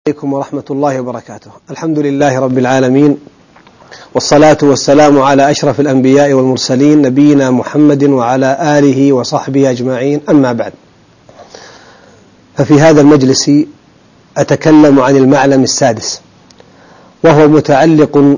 عليكم ورحمة الله وبركاته. الحمد لله رب العالمين، والصلاة والسلام على أشرف الأنبياء والمرسلين نبينا محمد وعلى آله وصحبه أجمعين، أما بعد. ففي هذا المجلس أتكلم عن المعلم السادس، وهو متعلق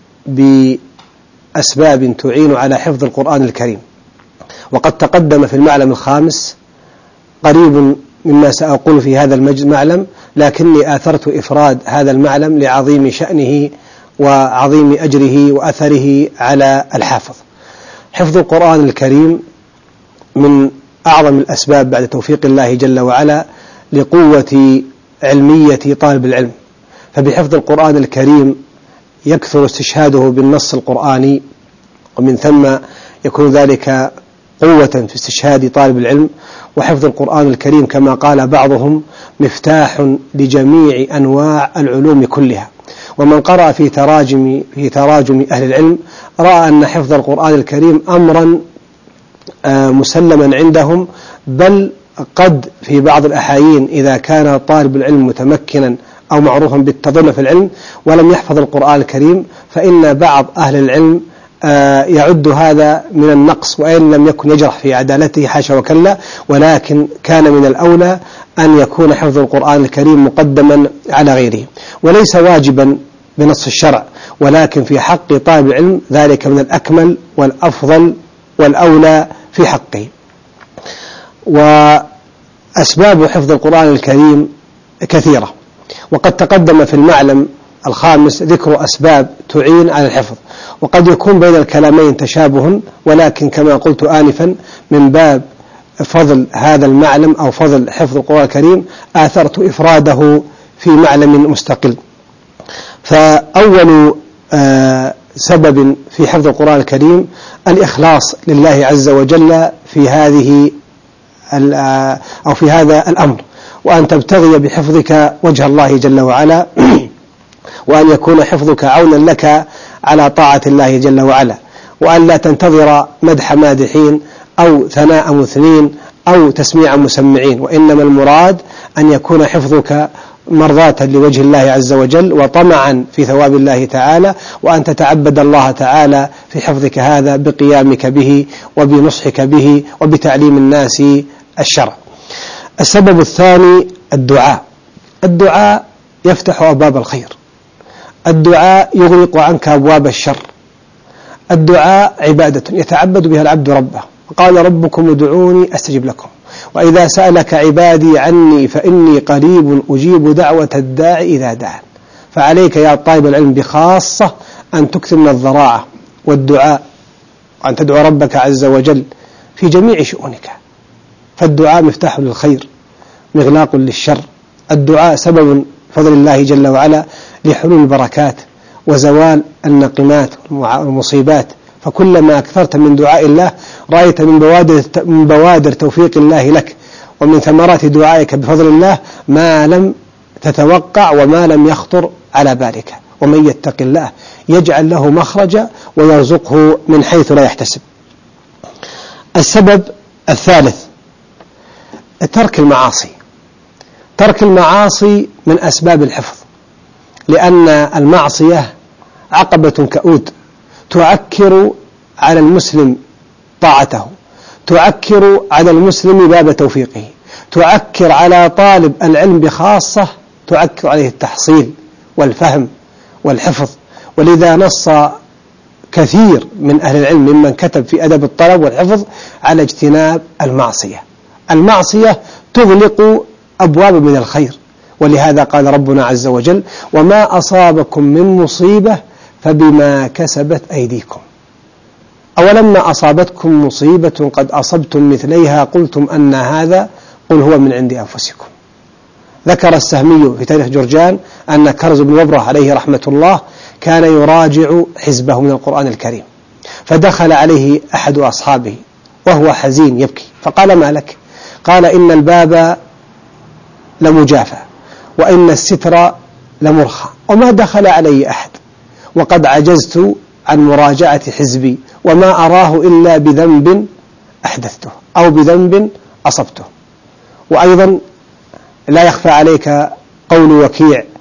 بأسباب تعين على حفظ القرآن الكريم، وقد تقدم في المعلم الخامس قريب مما سأقول في هذا المعلم، لكني آثرت إفراد هذا المعلم لعظيم شأنه وعظيم أجره وأثره على الحافظ. حفظ القرآن الكريم من أعظم الأسباب بعد توفيق الله جل وعلا لقوة علمية طالب العلم، فبحفظ القرآن الكريم يكثر استشهاده بالنص القرآني، ومن ثم يكون ذلك قوة في استشهاد طالب العلم. وحفظ القرآن الكريم كما قال بعضهم مفتاح لجميع أنواع العلوم كلها. ومن قرأ في تراجم أهل العلم رأى أن حفظ القرآن الكريم أمرا مسلما عندهم، بل قد في بعض الأحايين إذا كان طالب العلم متمكنا أو معروفا بالتظلم في العلم ولم يحفظ القرآن الكريم، فإن بعض أهل العلم يعد هذا من النقص، وإن لم يكن يجرح في عدالته حاشا وكلا، ولكن كان من الأولى أن يكون حفظ القرآن الكريم مقدما على غيره، وليس واجبا بنص الشرع، ولكن في حق طالب العلم ذلك من الأكمل والأفضل والأولى في حقه. وأسباب حفظ القرآن الكريم كثيرة، وقد تقدم في المعلم الخامس ذكر أسباب تعين على الحفظ، وقد يكون بين الكلامين تشابه، ولكن كما قلت آنفا من باب فضل هذا المعلم أو فضل حفظ القرآن الكريم آثرت إفراده في معلم مستقل. فأول سبب في حفظ القرآن الكريم الإخلاص لله عز وجل في هذا الأمر، وأن تبتغي بحفظك وجه الله جل وعلا، وأن يكون حفظك عونا لك على طاعة الله جل وعلا، وأن لا تنتظر مدح مادحين أو ثناء مثنين أو تسميع مسمعين، وإنما المراد أن يكون حفظك مرضاة لوجه الله عز وجل وطمعا في ثواب الله تعالى، وأن تتعبد الله تعالى في حفظك هذا بقيامك به وبنصحك به وبتعليم الناس الشرع. السبب الثاني الدعاء يفتح أبواب الخير، الدعاء يغلق عنك أبواب الشر، الدعاء عبادة يتعبد بها العبد ربه، قال ربكم ادعوني أستجب لكم، وإذا سألك عبادي عني فإني قريب أجيب دعوة الداعي إذا دعان. فعليك يا طالب العلم بخاصة أن تكثر من الضراعة والدعاء، وأن تدعو ربك عز وجل في جميع شؤونك، فالدعاء مفتاح للخير مغلاق للشر. الدعاء سبب فضل الله جل وعلا لحلول البركات وزوال النقمات والمصيبات، فكلما أكثرت من دعاء الله رأيت من بوادر توفيق الله لك ومن ثمرات دعائك بفضل الله ما لم تتوقع وما لم يخطر على بالك. ومن يتق الله يجعل له مخرجا ويرزقه من حيث لا يحتسب. السبب الثالث ترك المعاصي من أسباب الحفظ، لأن المعصية عقبة كؤود تعكر على المسلم طاعته، تعكر على المسلم باب توفيقه، تعكر على طالب العلم بخاصة، تعكر عليه التحصيل والفهم والحفظ. ولذا نص كثير من أهل العلم ممن كتب في أدب الطلب والحفظ على اجتناب المعصية تغلق أبواب من الخير، ولهذا قال ربنا عز وجل وما أصابكم من مصيبة فبما كسبت أيديكم، أولما أصابتكم مصيبة قد أصبتم مثليها قلتم أن هذا قل هو من عند أنفسكم. ذكر السهمي في تاريخ جرجان أن كرز بن وبرة عليه رحمة الله كان يراجع حزبه من القرآن الكريم، فدخل عليه أحد أصحابه وهو حزين يبكي، فقال ما لك؟ قال إن الباب لمجافى وإن الستر لمرخى وما دخل علي أحد، وقد عجزت عن مراجعة حزبي وما أراه إلا بذنب أحدثته أو بذنب أصبته. وأيضا لا يخفى عليك قول وكيع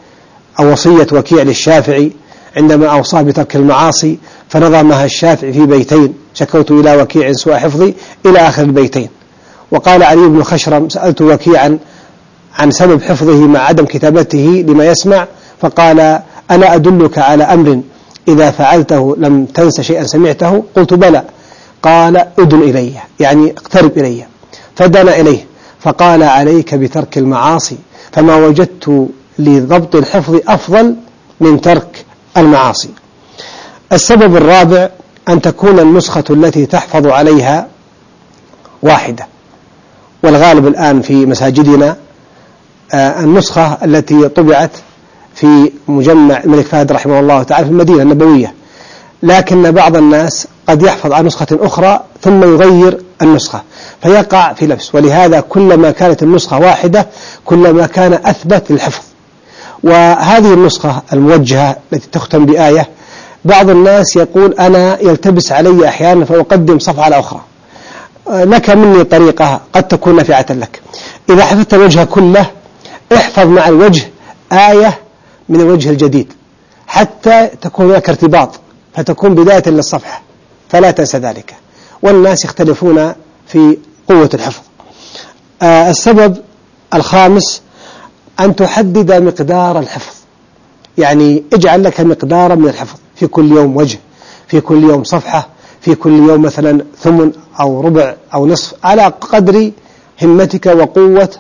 أو وصية وكيع للشافعي عندما أوصى بترك المعاصي، فنظمها الشافعي في بيتين: شكوت إلى وكيع سوء حفظي، إلى آخر البيتين. وقال علي بن خشرم: سألت وكيعا عن سبب حفظه مع عدم كتابته لما يسمع، فقال: ألا أدلك على أمر إذا فعلته لم تنس شيئا سمعته؟ قلت: بلى. قال: أدن إلي، يعني اقترب إلي. فدنا إليه فقال: عليك بترك المعاصي، فما وجدت لضبط الحفظ أفضل من ترك المعاصي. السبب الرابع: أن تكون النسخة التي تحفظ عليها واحدة. والغالب الآن في مساجدنا النسخة التي طبعت في مجمع الملك فهد رحمه الله تعالى في المدينة النبوية، لكن بعض الناس قد يحفظ عن نسخة أخرى ثم يغير النسخة فيقع في لبس. ولهذا كلما كانت النسخة واحدة كلما كان أثبت للحفظ. وهذه النسخة الموجهة التي تختم بآية، بعض الناس يقول: أنا يلتبس علي أحيانا فأقدم صفحة على أخرى. لك مني طريقة قد تكون نافعة لك. إذا حفظت الوجه كله، احفظ مع الوجه آية من الوجه الجديد حتى تكون هناك ارتباط، فتكون بداية للصفحة، فلا تنسى ذلك. والناس يختلفون في قوة الحفظ. السبب الخامس: أن تحدد مقدار الحفظ، يعني اجعل لك مقدارا من الحفظ، في كل يوم وجه، في كل يوم صفحة، في كل يوم مثلا ثمن أو ربع أو نصف، على قدر همتك وقوة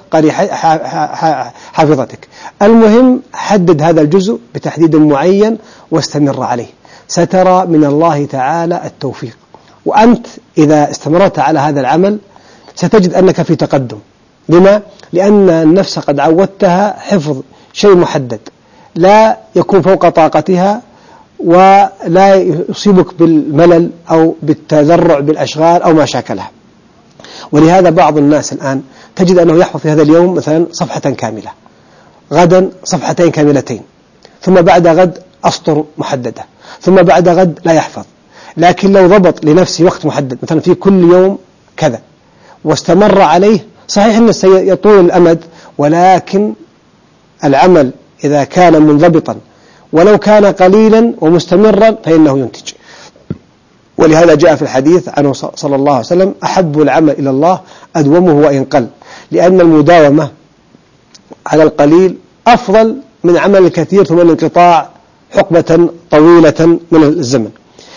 حافظتك. المهم حدد هذا الجزء بتحديد معين واستمر عليه، سترى من الله تعالى التوفيق. وأنت إذا استمرت على هذا العمل ستجد أنك في تقدم. لما؟ لأن النفس قد عودتها حفظ شيء محدد لا يكون فوق طاقتها، ولا يصيبك بالملل أو بالتذرع بالأشغال أو ما شاكلها. ولهذا بعض الناس الآن تجد أنه يحفظ في هذا اليوم مثلا صفحة كاملة، غدا صفحتين كاملتين، ثم بعد غد أسطر محددة، ثم بعد غد لا يحفظ. لكن لو ضبط لنفسه وقت محدد مثلا في كل يوم كذا واستمر عليه، صحيح أنه سيطول الأمد، ولكن العمل إذا كان منضبطا ولو كان قليلا ومستمرا فإنه ينتج. ولهذا جاء في الحديث عنه صلى الله عليه وسلم: أحب العمل إلى الله أدومه وإن قل، لأن المداومة على القليل أفضل من عمل الكثير ثم الانقطاع حقبة طويلة من الزمن.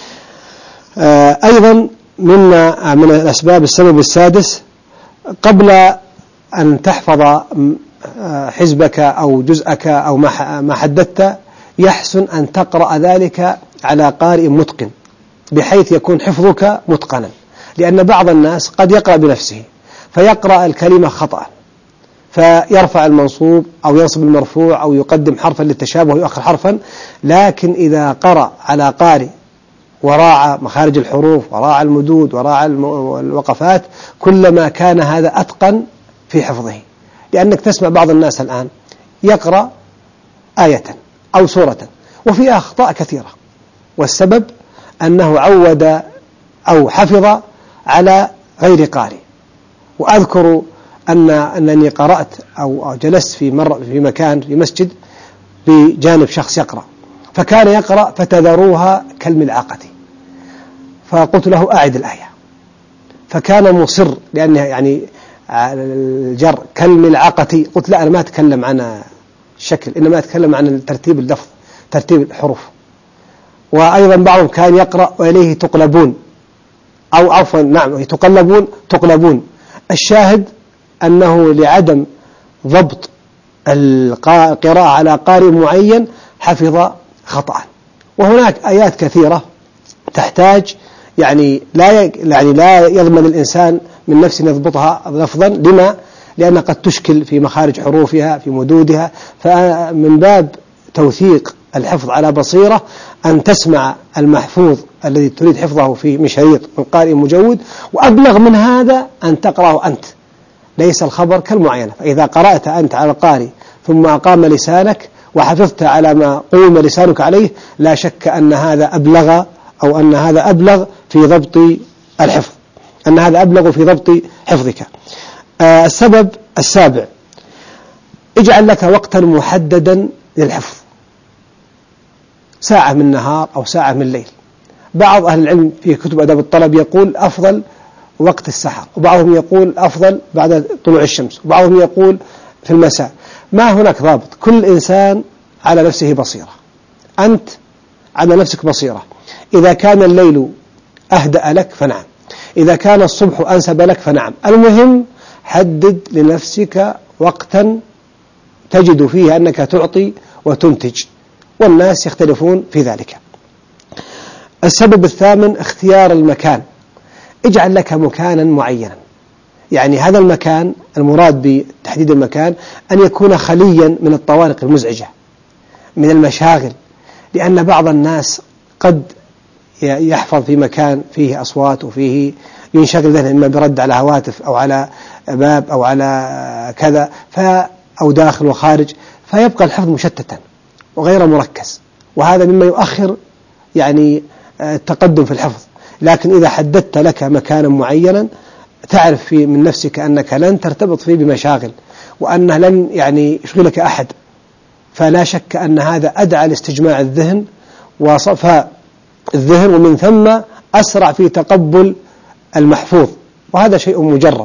أيضا من الأسباب السبب السادس: قبل أن تحفظ حزبك أو جزءك أو ما حددت، يحسن أن تقرأ ذلك على قارئ متقن بحيث يكون حفظك متقنا. لأن بعض الناس قد يقرأ بنفسه فيقرأ الكلمة خطأ، فيرفع المنصوب أو ينصب المرفوع أو يقدم حرفا للتشابه ويؤخر حرفا. لكن إذا قرأ على قارئ وراعى مخارج الحروف وراعى المدود وراعى الوقفات، كلما كان هذا أتقن في حفظه. لأنك تسمع بعض الناس الآن يقرأ آية أو سورة وفي أخطاء كثيرة، والسبب أنه عود أو حفظ على غير قارئ. وأذكر أنني قرأت أو جلست في مكان في مسجد بجانب شخص يقرأ، فكان يقرأ فتذروها كالملعقة، فقلت له: أعد الآية، فكان مصر لأنه يعني الجر كالملعقة. قلت: لا، أنا ما أتكلم عن الشكل، إنما أتكلم عن ترتيب اللفظ، ترتيب الحروف. وأيضا بعضهم كان يقرأ: وإليه تقلبون، أو عفوا نعم تقلبون. الشاهد أنه لعدم ضبط القراءة على قارئ معين حفظ خطأ. وهناك آيات كثيرة تحتاج يعني لا يضمن الإنسان من نفسه يضبطها لفظا. لما؟ لأن قد تشكل في مخارج حروفها في مدودها. فمن باب توثيق الحفظ على بصيرة أن تسمع المحفوظ الذي تريد حفظه من شريط من قارئ مجود، وأبلغ من هذا أن تقرأه أنت، ليس الخبر كالمعينة. فإذا قرأت أنت على القارئ ثم أقام لسانك وحفظت على ما قوم لسانك عليه، لا شك أن هذا أبلغ، أو أن هذا أبلغ في ضبط الحفظ، أن هذا أبلغ في ضبط حفظك. السبب السابع: اجعل لك وقتا محددا للحفظ. ساعة من النهار أو ساعة من الليل. بعض أهل العلم في كتب أدب الطلب يقول أفضل وقت السحر، وبعضهم يقول أفضل بعد طلوع الشمس، وبعضهم يقول في المساء. ما هناك ضابط، كل إنسان على نفسه بصيرة، أنت على نفسك بصيرة. إذا كان الليل أهدأ لك فنعم، إذا كان الصبح أنسب لك فنعم. المهم حدد لنفسك وقتا تجد فيه أنك تعطي وتنتج، والناس يختلفون في ذلك. السبب الثامن اختيار المكان. اجعل لك مكانا معينا، يعني هذا المكان المراد بتحديد المكان أن يكون خليا من الطوارق المزعجة، من المشاغل، لأن بعض الناس قد يحفظ في مكان فيه أصوات وفيه ينشغل ذهنه إما برد على هواتف أو على باب أو على كذا أو داخل وخارج، فيبقى الحفظ مشتتا وغير مركز، وهذا مما يؤخر يعني التقدم في الحفظ. لكن إذا حددت لك مكانا معينا تعرف من نفسك أنك لن ترتبط فيه بمشاغل، وأنه لن يعني يشغلك أحد، فلا شك أن هذا أدعى لاستجماع الذهن وصفاء الذهن، ومن ثم أسرع في تقبل المحفوظ، وهذا شيء مجرب.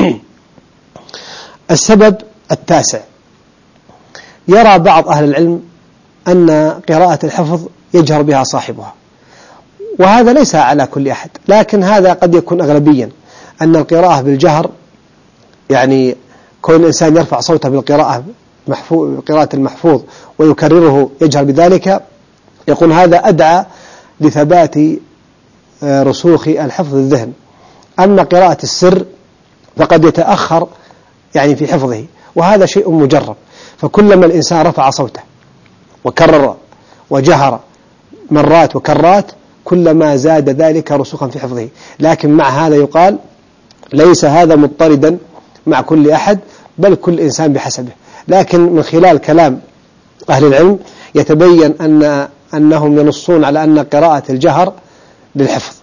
السبب التاسع، يرى بعض أهل العلم أن قراءة الحفظ يجهر بها صاحبها، وهذا ليس على كل أحد، لكن هذا قد يكون أغلبيا، أن القراءة بالجهر يعني كون الإنسان يرفع صوته بالقراءة قراءة المحفوظ ويكرره يجهر بذلك، يقول هذا أدعى لثبات رسوخ الحفظ الذهن. أما قراءة السر فقد يتأخر يعني في حفظه، وهذا شيء مجرب. فكلما الإنسان رفع صوته وكرر وجهر مرات وكرات كلما زاد ذلك رسوخا في حفظه. لكن مع هذا يقال ليس هذا مضطردا مع كل أحد، بل كل إنسان بحسبه. لكن من خلال كلام أهل العلم يتبين أنهم ينصون على أن قراءة الجهر للحفظ.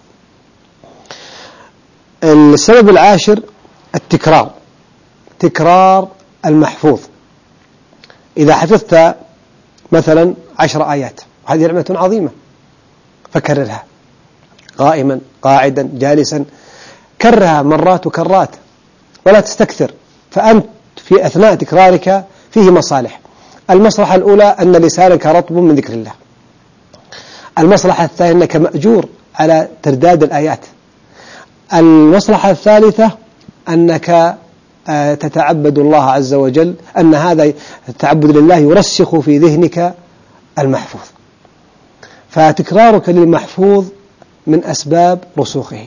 السبب العاشر التكرار، تكرار المحفوظ. إذا حفظت مثلا 10 آيات، وهذه نعمة عظيمة، فكررها قائما قاعدا جالسا، كررها مرات وكرات ولا تستكثر، فأنت في أثناء تكرارك فيه مصالح. المصلحة الأولى أن لسانك رطب من ذكر الله. المصلحة الثانية أنك مأجور على ترداد الآيات. المصلحة الثالثة أنك تتعبد الله عز وجل، أن هذا التعبد لله يرسخ في ذهنك المحفوظ. فتكرارك للمحفوظ من أسباب رسوخه.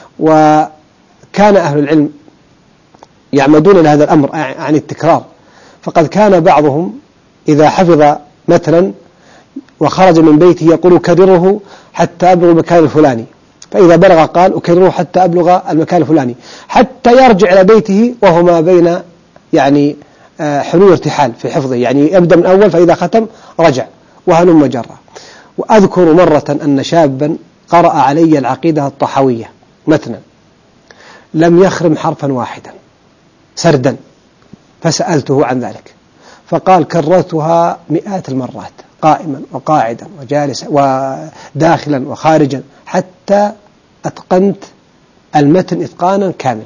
وكان أهل العلم يعمدون لهذا الأمر عن التكرار، فقد كان بعضهم إذا حفظ متنا وخرج من بيته يقول كرره حتى أبلغ المكان الفلاني، فإذا بلغ قال أكرره حتى أبلغ المكان الفلاني، حتى يرجع إلى بيته وهو ما بين يعني حلول ارتحال في حفظه، يعني يبدأ من أول فإذا ختم رجع وهلم جرة. وأذكر مرة أن شابا قرأ علي العقيدة الطحاوية متنا لم يخرم حرفا واحدا سردا، فسألته عن ذلك فقال كررتها مئات المرات قائما وقاعدا وجالسا وداخلا وخارجا حتى أتقنت المتن إتقانا كاملا.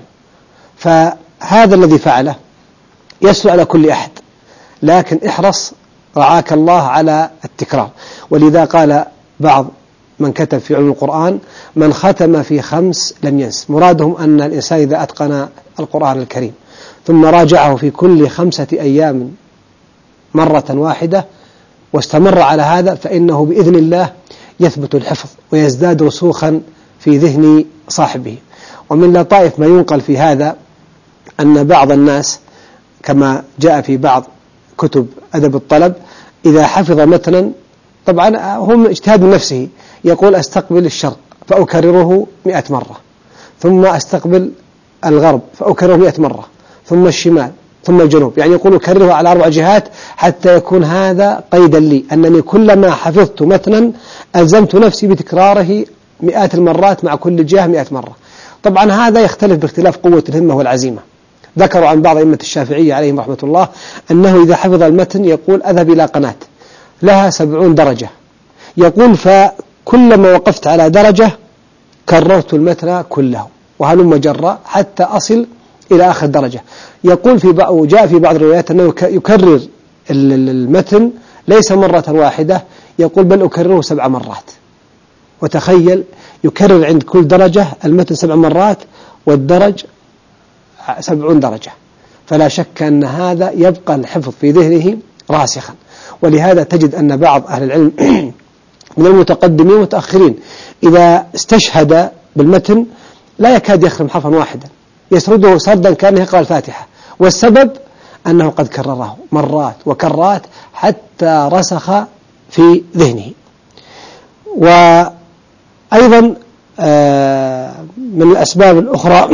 فهذا الذي فعله يسهل على كل أحد، لكن احرص رعاك الله على التكرار. ولذا قال بعض من كتب في علم القرآن من ختم في 5 لم ينس. مرادهم أن الإنسان إذا أتقن القرآن الكريم ثم راجعه في كل 5 أيام مرة واحدة واستمر على هذا فإنه بإذن الله يثبت الحفظ ويزداد رسوخا في ذهن صاحبه. ومن لطائف ما ينقل في هذا أن بعض الناس كما جاء في بعض كتب أدب الطلب إذا حفظ متنا، طبعا هم اجتهاد من نفسه، يقول أستقبل الشرق فأكرره 100 مرة، ثم أستقبل الغرب فأكرره 100 مرة، ثم الشمال، ثم الجنوب، يعني يقول أكرره على 4 جهات حتى يكون هذا قيدا لي أنني كلما حفظت متنا ألزمت نفسي بتكراره 100 المرات مع كل جهة 100 مرة. طبعا هذا يختلف باختلاف قوة الهمة والعزيمة. ذكروا عن بعض أئمة الشافعية عليهم رحمة الله أنه إذا حفظ المتن يقول أذهب إلى قناة لها 70 درجة، يقول فكلما وقفت على درجة كررت المتن كله وهلم جرا حتى أصل إلى آخر درجة. يقول جاء في بعض الروايات أنه يكرر المتن ليس مرة واحدة، يقول بل أكرره 7 مرات. وتخيل يكرر عند كل درجة المتن 7 مرات والدرج 70 درجة، فلا شك أن هذا يبقى الحفظ في ذهنه راسخا. ولهذا تجد أن بعض أهل العلم من المتقدمين والمتأخرين إذا استشهد بالمتن لا يكاد يخرم حرفا واحدا، يسرده سردا كأنه يقرأ الفاتحة، والسبب أنه قد كرره مرات وكرات حتى رسخ في ذهنه. وأيضا من الأسباب الأخرى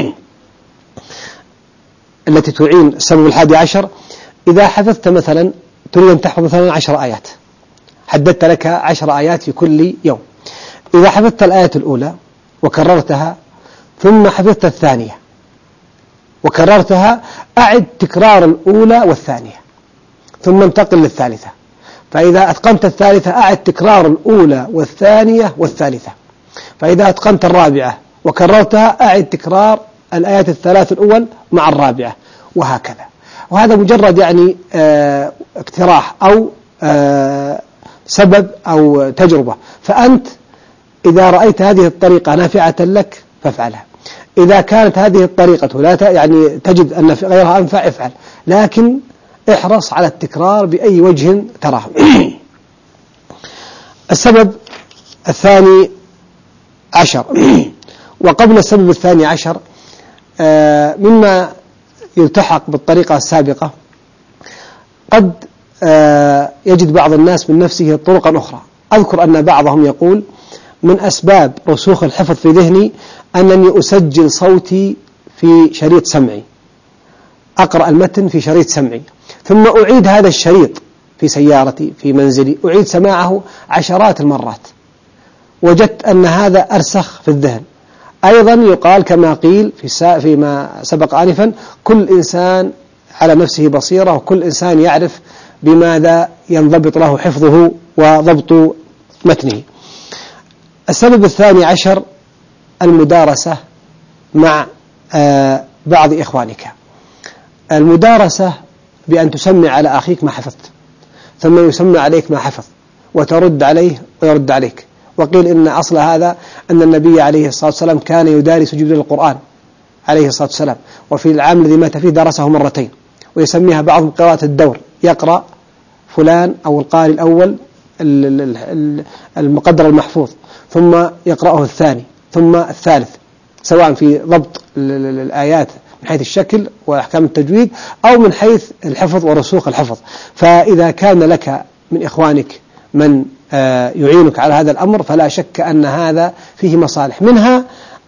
التي تعين السبب 11، إذا حفظت مثلا تريد أن تحفظ مثلا 10 آيات، حددت لك 10 آيات في كل يوم، إذا حفظت الآية الأولى وكررتها ثم حفظت الثانية وكررتها، أعد تكرار الأولى والثانية ثم انتقل للثالثة، فإذا أتقنت الثالثة أعد تكرار الأولى والثانية والثالثة، فإذا أتقنت الرابعة وكررتها أعد تكرار الآيات الثلاث الأول مع الرابعة، وهكذا. وهذا مجرد يعني اقتراح أو سبب أو تجربة، فأنت إذا رأيت هذه الطريقة نافعة لك فافعلها. إذا كانت هذه الطريقة لا يعني تجد أن في غيرها أنفع افعل، لكن احرص على التكرار بأي وجه تراه. السبب 12، وقبل السبب 12 مما يلتحق بالطريقة السابقة، قد يجد بعض الناس من نفسه طرقا أخرى. أذكر أن بعضهم يقول من أسباب رسوخ الحفظ في ذهني أنني أسجل صوتي في شريط سمعي، أقرأ المتن في شريط سمعي ثم أعيد هذا الشريط في سيارتي في منزلي، أعيد سماعه عشرات المرات، وجدت أن هذا أرسخ في الذهن. أيضا يقال كما قيل فيما سبق آنفا، كل إنسان على نفسه بصيرة، وكل إنسان يعرف بماذا ينضبط له حفظه وضبط متنه. السبب 12 المدارسة مع بعض إخوانك. المدارسة بأن تسمع على أخيك ما حفظت، ثم يسمع عليك ما حفظ، وترد عليه ويرد عليك. وقيل إن أصل هذا أن النبي عليه الصلاة والسلام كان يدارس جبريل القرآن عليه الصلاة والسلام، وفي العام الذي مات فيه درسه مرتين، ويسميها بعضهم قراءة الدور، يقرأ فلان أو القارئ الأول المقدر المحفوظ، ثم يقرأه الثاني ثم الثالث، سواء في ضبط الآيات من حيث الشكل وأحكام التجويد أو من حيث الحفظ ورسوخ الحفظ. فإذا كان لك من إخوانك من يعينك على هذا الأمر فلا شك أن هذا فيه مصالح، منها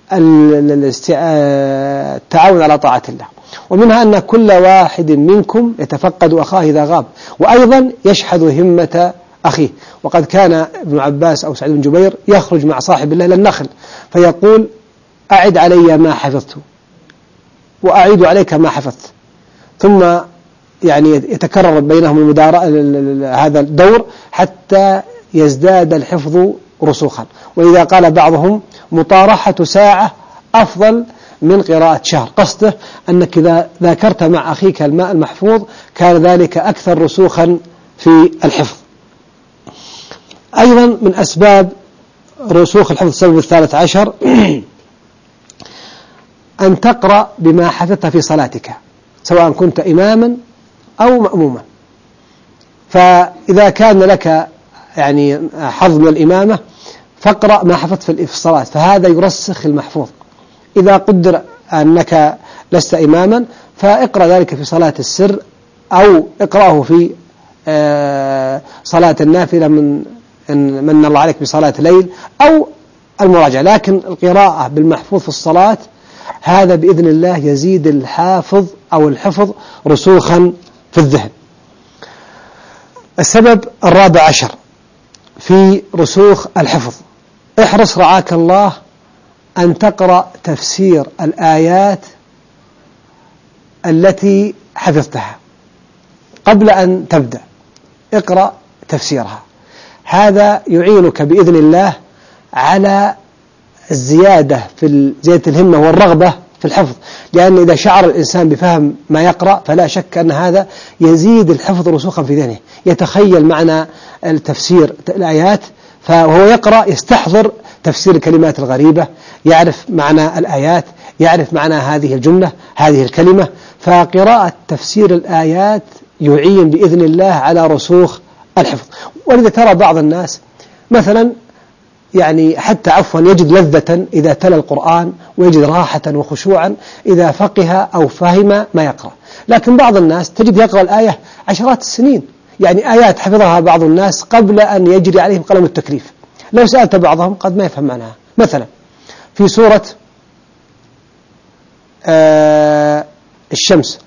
التعاون على طاعة الله، ومنها أن كل واحد منكم يتفقد أخاه إذا غاب، وأيضا يشحذ همة أخيه. وقد كان ابن عباس أو سعيد بن جبير يخرج مع صاحب الله إلى النخل فيقول أعد علي ما حفظت وأعيد عليك ما حفظت، ثم يعني يتكرر بينهم هذا الدور حتى يزداد الحفظ رسوخا. وإذا قال بعضهم مطارحة ساعة أفضل من قراءة شهر، قصده أنك إذا ذاكرت مع أخيك الماء المحفوظ كان ذلك أكثر رسوخا في الحفظ. أيضا من أسباب رسوخ الحفظ السبب 13 أن تقرأ بما حفظت في صلاتك، سواء كنت إماما أو مأموما. فإذا كان لك يعني حظ من الإمامة فاقرأ ما حفظت في الصلاة، فهذا يرسخ المحفوظ. إذا قدر أنك لست إماما فاقرأ ذلك في صلاة السر، أو اقرأه في صلاة النافلة من الله عليك بصلاة ليل أو المراجعة. لكن القراءة بالمحفوظ في الصلاة هذا بإذن الله يزيد الحافظ أو الحفظ رسوخا في الذهن. السبب 14 في رسوخ الحفظ، احرص رعاك الله أن تقرأ تفسير الآيات التي حفظتها قبل أن تبدأ، اقرأ تفسيرها. هذا يعينك بإذن الله على الزيادة في زيادة الهمة والرغبة في الحفظ، لأن إذا شعر الإنسان بفهم ما يقرأ فلا شك أن هذا يزيد الحفظ رسوخا في ذهنه، يتخيل معنى التفسير الآيات، فهو يقرأ يستحضر تفسير الكلمات الغريبة، يعرف معنى الآيات، يعرف معنى هذه الجملة، هذه الكلمة. فقراءة تفسير الآيات يعين بإذن الله على رسوخ الحفظ. ولذا ترى بعض الناس مثلا يعني حتى يجد لذة إذا تلا القرآن، ويجد راحة وخشوعا إذا فقه أو فهم ما يقرأ. لكن بعض الناس تجد يقرأ الآية عشرات السنين، يعني آيات حفظها بعض الناس قبل أن يجري عليهم قلم التكليف. لو سألت بعضهم قد ما يفهم معناها. مثلا في سورة الشمس: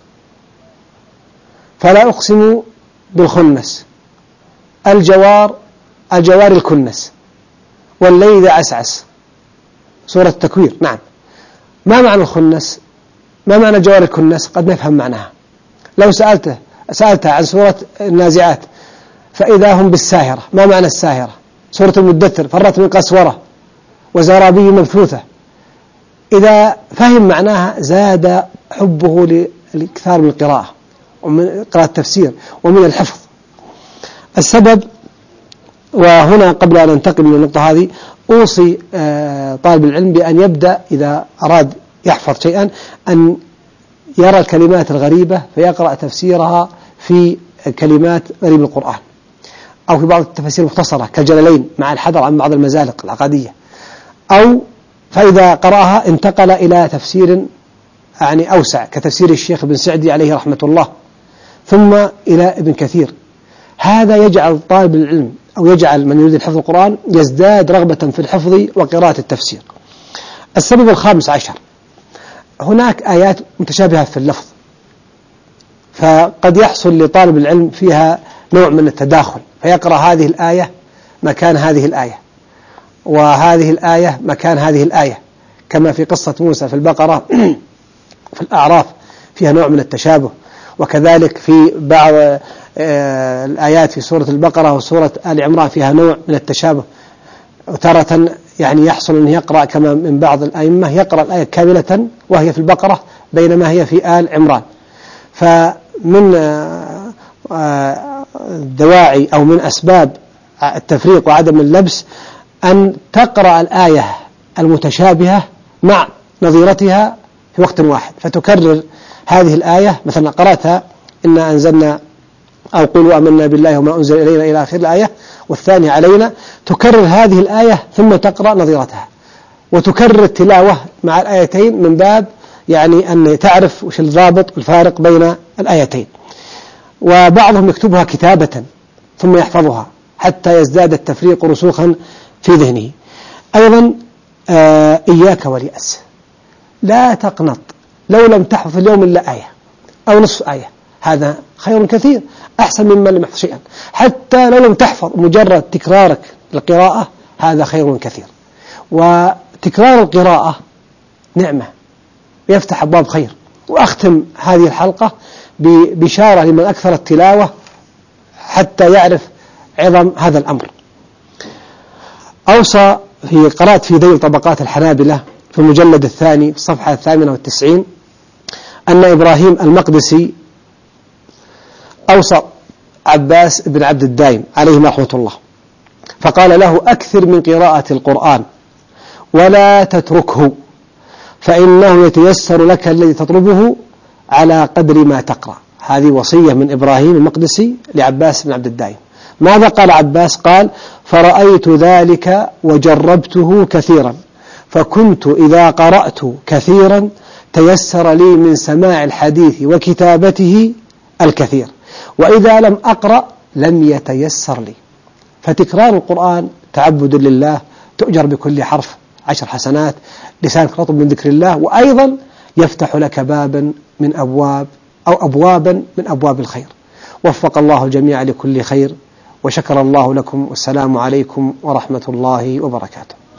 فلا أقسم بالخنس الجوار الكنس والليل إذا عسعس. سورة التكوير. نعم، ما معنى الخنس؟ ما معنى جوار الكنس؟ قد ما يفهم معناها. لو سألته عن سورة النازعات: فإذا هم بالساهرة، ما معنى الساهرة؟ سورة المدثر: فرت من قسورة وزرابي مبثوثة. إذا فهم معناها زاد حبه للإكثار من القراءة ومن قراءة التفسير ومن الحفظ. السبب، وهنا قبل أن ننتقل من النقطة هذه أوصي طالب العلم بأن يبدأ إذا أراد يحفظ شيئا أن يرى الكلمات الغريبة فيقرأ تفسيرها في كلمات غريب القرآن، أو في بعض التفاسير المختصرة كالجلالين مع الحذر عن بعض المزالق العقدية، أو فإذا قرأها انتقل إلى تفسير يعني أوسع كتفسير الشيخ ابن سعدي عليه رحمة الله، ثم إلى ابن كثير. هذا يجعل طالب العلم أو يجعل من يريد حفظ القرآن يزداد رغبة في الحفظ وقراءة التفسير. السبب الخامس عشر: هناك آيات متشابهة في اللفظ، فقد يحصل لطالب العلم فيها نوع من التداخل، فيقرأ هذه الآية مكان هذه الآية، وهذه الآية مكان هذه الآية، كما في قصة موسى في البقرة في الأعراف فيها نوع من التشابه، وكذلك في بعض الآيات في سورة البقرة وسورة آل عمران فيها نوع من التشابه. وتارة يعني يحصل أن يقرأ كما من بعض الأئمة يقرأ الآية كاملة وهي في البقرة بينما هي في آل عمران. فمن دواعي أو من أسباب التفريق وعدم اللبس أن تقرأ الآية المتشابهة مع نظيرتها في وقت واحد، فتكرر هذه الآية. مثلا قرأتها: إنا أنزلنا أو قولوا آمنا بالله وما أنزل إلينا إلى آخر الآية، والثانية علينا، تكرر هذه الآية ثم تقرأ نظيرتها، وتكرر التلاوة مع الآيتين من باب يعني أن تعرف وش الضابط والفارق بين الآيتين. وبعضهم يكتبها كتابة ثم يحفظها حتى يزداد التفريق رسوخا في ذهنه. أيضا إياك واليأس، لا تقنط لو لم تحفظ اليوم إلا آية أو نصف آية، هذا خير كثير، أحسن مما لم يحفظ شيئا. حتى لو لم تحفظ مجرد تكرارك للقراءة هذا خير كثير. وتكرار القراءة نعمة يفتح أبواب خير. وأختم هذه الحلقة ببشارة لمن أكثر التلاوة حتى يعرف عظم هذا الأمر. أوصى في قرأت في ذيل طبقات الحنابلة في المجلد الثاني في الصفحة 98 أن إبراهيم المقدسي أوصى عباس بن عبد الدايم عليه رحمة الله، فقال له: أكثر من قراءة القرآن ولا تتركه، فإنه يتيسر لك الذي تطلبه على قدر ما تقرأ. هذه وصية من إبراهيم المقدسي لعباس بن عبد الدايم. ماذا قال عباس؟ قال: فرأيت ذلك وجربته كثيرا، فكنت إذا قرأت كثيرا تيسر لي من سماع الحديث وكتابته الكثير، وإذا لم أقرأ لم يتيسر لي. فتكرار القرآن تعبد لله، تؤجر بكل حرف 10 حسنات، لسانك رطب من ذكر الله، وأيضا يفتح لك بابا من أبوابا من أبواب الخير. وفق الله الجميع لكل خير، وشكر الله لكم، والسلام عليكم ورحمة الله وبركاته.